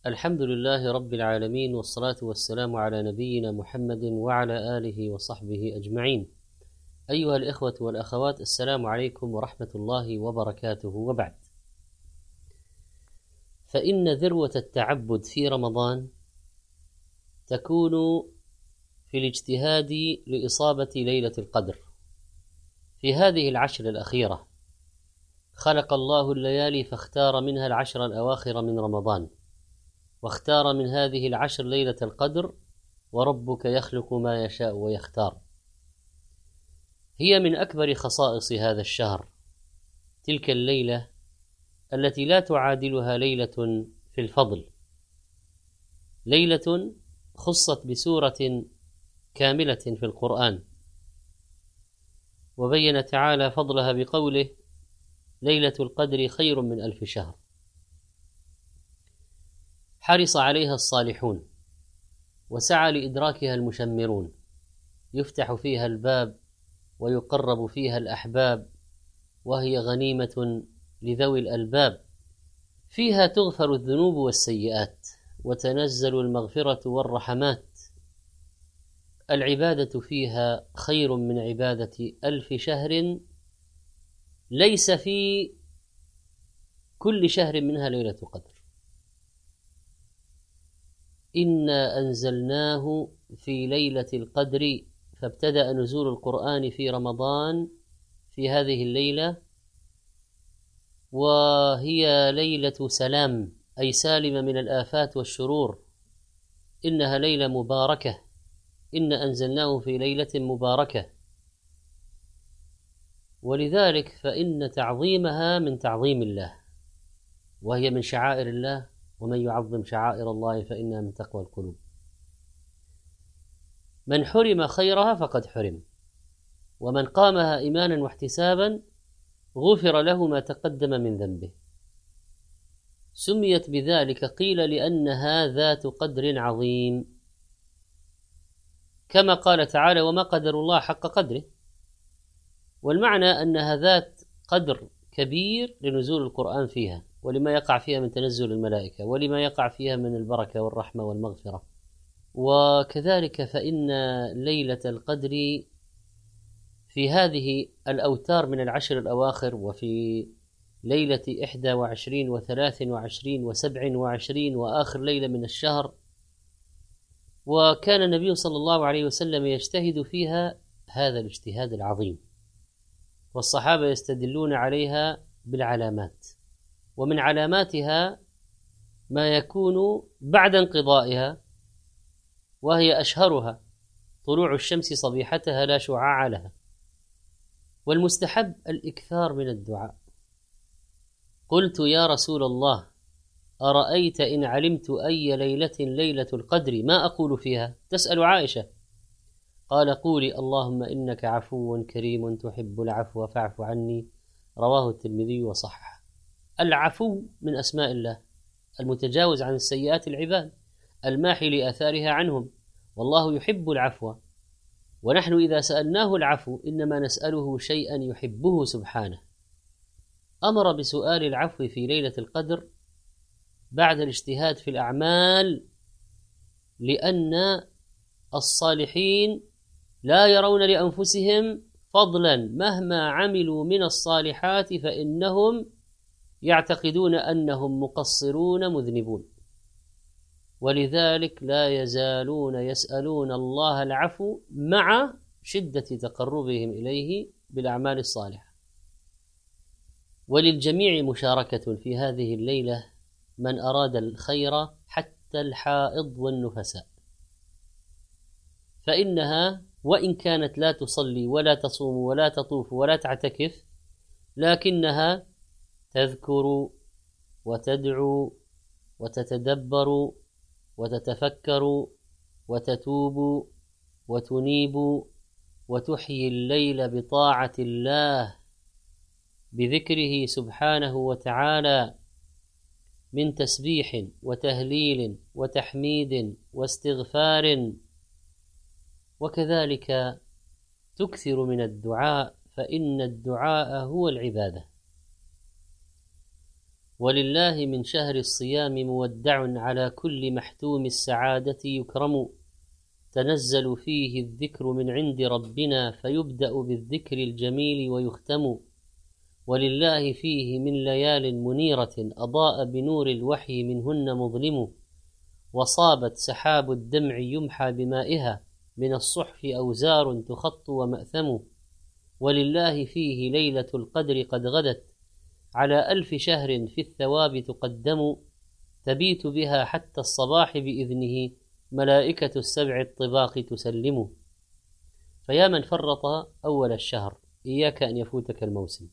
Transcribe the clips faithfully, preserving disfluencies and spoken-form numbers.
الحمد لله رب العالمين، والصلاة والسلام على نبينا محمد وعلى آله وصحبه أجمعين. أيها الإخوة والأخوات، السلام عليكم ورحمة الله وبركاته. وبعد، فإن ذروة التعبد في رمضان تكون في الاجتهاد لإصابة ليلة القدر. في هذه العشر الأخيرة خلق الله الليالي فاختار منها العشر الأواخر من رمضان، واختار من هذه العشر ليلة القدر، وربك يخلق ما يشاء ويختار. هي من أكبر خصائص هذا الشهر، تلك الليلة التي لا تعادلها ليلة في الفضل، ليلة خصت بسورة كاملة في القرآن، وبين تعالى فضلها بقوله: ليلة القدر خير من ألف شهر. حرص عليها الصالحون وسعى لإدراكها المشمرون، يفتح فيها الباب ويقرب فيها الأحباب، وهي غنيمة لذوي الألباب. فيها تغفر الذنوب والسيئات، وتنزل المغفرة والرحمات. العبادة فيها خير من عبادة ألف شهر، ليس في كل شهر منها ليلة قدر. إنا أنزلناه في ليلة القدر، فابتدأ نزول القرآن في رمضان في هذه الليلة، وهي ليلة سلام، أي سالمة من الآفات والشرور. إنها ليلة مباركة، إن أنزلناه في ليلة مباركة، ولذلك فإن تعظيمها من تعظيم الله، وهي من شعائر الله، ومن يعظم شعائر الله فإنها من تقوى القلوب. من حرم خيرها فقد حرم، ومن قامها إيمانا واحتسابا غفر له ما تقدم من ذنبه. سميت بذلك قيل لأنها ذات قدر عظيم، كما قال تعالى: وما قدر الله حق قدره. والمعنى أنها ذات قدر كبير لنزول القرآن فيها، ولما يقع فيها من تنزل الملائكة، ولما يقع فيها من البركة والرحمة والمغفرة. وكذلك فإن ليلة القدر في هذه الأوتار من العشر الأواخر، وفي ليلة إحدى وعشرين وثلاث وعشرين وسبع وعشرين وآخر ليلة من الشهر، وكان النبي صلى الله عليه وسلم يجتهد فيها هذا الاجتهاد العظيم، والصحابة يستدلون عليها بالعلامات، ومن علاماتها ما يكون بعد انقضائها، وهي أشهرها طلوع الشمس صبيحتها لا شعاع لها. والمستحب الإكثار من الدعاء. قلت: يا رسول الله، أرأيت إن علمت أي ليلة ليلة القدر ما أقول فيها؟ تسأل عائشة. قال: قولي: اللهم إنك عفو كريم تحب العفو فاعف عني. رواه الترمذي وصححه. العفو من أسماء الله، المتجاوز عن السيئات العباد، الماحي لآثارها عنهم، والله يحب العفو. ونحن إذا سألناه العفو إنما نسأله شيئا يحبه سبحانه. أمر بسؤال العفو في ليلة القدر بعد الاجتهاد في الأعمال، لأن الصالحين لا يرون لأنفسهم فضلا مهما عملوا من الصالحات، فإنهم يعتقدون أنهم مقصرون مذنبون، ولذلك لا يزالون يسألون الله العفو مع شدة تقربهم إليه بالأعمال الصالحة. وللجميع مشاركة في هذه الليلة، من أراد الخير حتى الحائض والنفساء، فإنها وإن كانت لا تصلي ولا تصوم ولا تطوف ولا تعتكف، لكنها تذكر وتدعو وتتدبر وتتفكر وتتوب وتنيب، وتحيي الليل بطاعة الله، بذكره سبحانه وتعالى، من تسبيح وتهليل وتحميد واستغفار. وكذلك تكثر من الدعاء، فإن الدعاء هو العبادة. ولله من شهر الصيام مودع على كل محتوم السعادة يكرم، تنزل فيه الذكر من عند ربنا فيبدأ بالذكر الجميل ويختم. ولله فيه من ليال منيرة أضاء بنور الوحي منهن مظلم، وصابت سحاب الدمع يمحى بمائها من الصحف أوزار تخط ومأثم. ولله فيه ليلة القدر قد غدت على ألف شهر في الثواب تقدم، تبيت بها حتى الصباح بإذنه ملائكة السبع الطباق تسلم. فيا من فرط أول الشهر إياك أن يفوتك الموسم،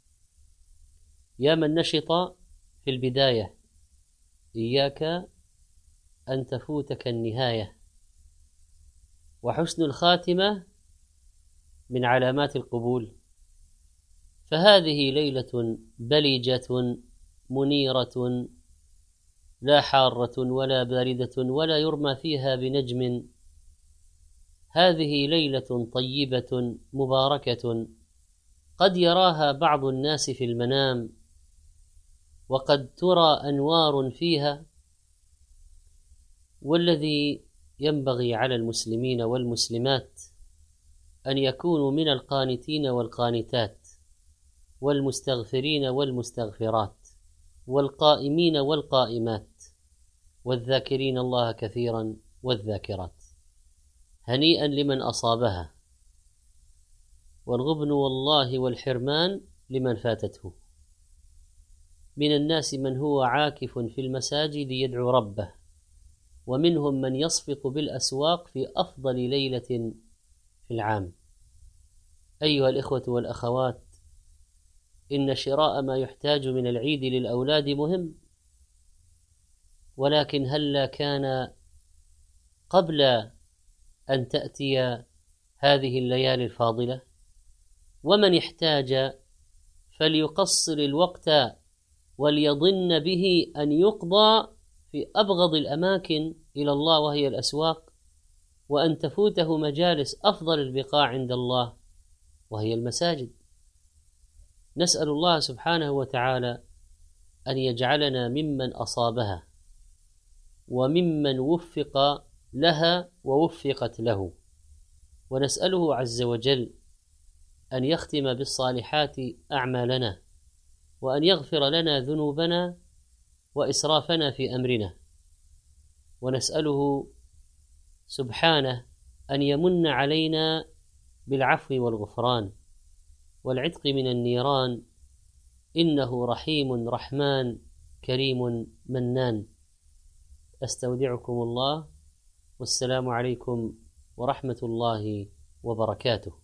يا من نشط في البداية إياك أن تفوتك النهاية. وحسن الخاتمة من علامات القبول، فهذه ليلة بلجة منيرة لا حارة ولا باردة ولا يرمى فيها بنجم. هذه ليلة طيبة مباركة قد يراها بعض الناس في المنام، وقد ترى أنوار فيها. والذي ينبغي على المسلمين والمسلمات أن يكونوا من القانتين والقانتات، والمستغفرين والمستغفرات، والقائمين والقائمات، والذاكرين الله كثيرا والذاكرات. هنيئا لمن أصابها، والغبن والله والحرمان لمن فاتته. من الناس من هو عاكف في المساجد يدعو ربه، ومنهم من يصفق بالأسواق في أفضل ليلة في العام. أيها الإخوة والأخوات، إن شراء ما يحتاج من العيد للأولاد مهم، ولكن هلا كان قبل أن تأتي هذه الليالي الفاضلة؟ ومن احتاج فليقصر الوقت وليظن به أن يقضى في أبغض الأماكن إلى الله وهي الأسواق، وأن تفوته مجالس أفضل البقاع عند الله وهي المساجد. نسأل الله سبحانه وتعالى أن يجعلنا ممن أصابها وممن وفق لها ووفقت له، ونسأله عز وجل أن يختم بالصالحات أعمالنا، وأن يغفر لنا ذنوبنا وإسرافنا في أمرنا، ونسأله سبحانه أن يمن علينا بالعفو والغفران والعتق من النيران، إنه رحيم رحمن كريم منان. أستودعكم الله، والسلام عليكم ورحمة الله وبركاته.